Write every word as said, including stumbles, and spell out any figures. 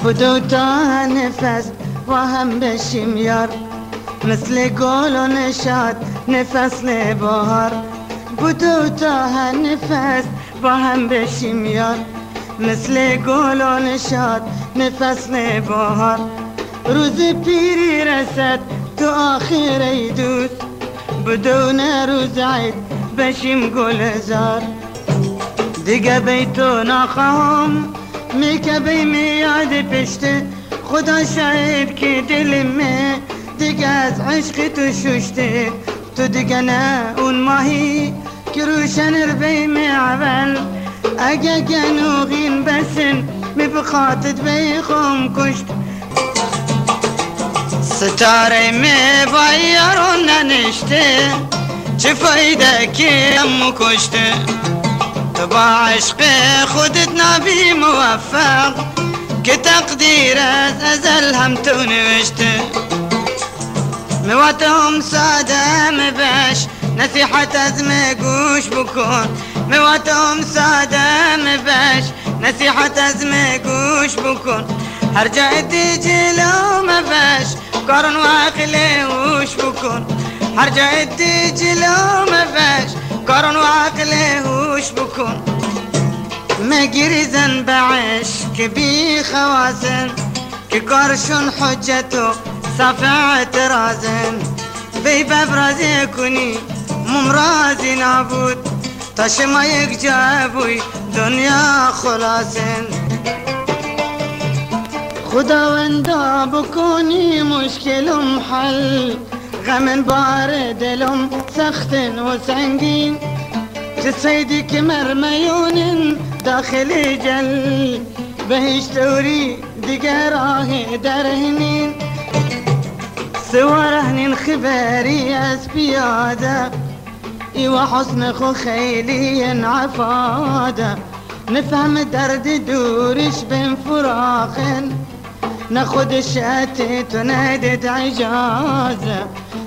بدو تا نفس و هم بشیم یار، مثل گل و نشاد نفس بهار. بدو تا نفس و هم بشیم یار، مثل گل و نشاد نفس بهار. روز پیری رسد تو آخر ای دوست، بدون روز عید بشیم گلزار. دیگه بیتو نخواهم میکبی میاد پشته، خدا شاید که دلمه دیگه از عشق تو ششته. تو دیگه نه اون ماهی که روشن ربی معول، اگه گنوغین بسن می بخاطت بیخم کشت. ستاره می بایرون ننشته، چه فایده که امو کشته. تو با عشق خودت نبی موفق، که تقدیر از ازل هم تو نوشته. مواتهم ساده مباش نصیحت از مگوش بکن، مواتهم ساده مباش نصیحت از مگوش بکن. هر جای دی جلو مباش کارن و عقل هوش بکن، هر جای دی جلو مباش کارن و عقل هوش بکن. مگریزن بعشق که بی خوازن، که کارشون حجتو صف اعتراضن. بی ببرازی کنی ممرازی نابود، تا شما یک جا بوی دنیا خلاصن. خداوندا بکنی مشکلم حل، غمن بار دلم سختن و سنگین. چه سیدی که مرمیونن داخل جل، بهشت توری دیگر راه درهنین. سوارهنین خبری از پیاده، ایوه حسن خو خیلی عفاده. نفهم درد دورش بین فراخن، نخود شاتت ونادت عجازه.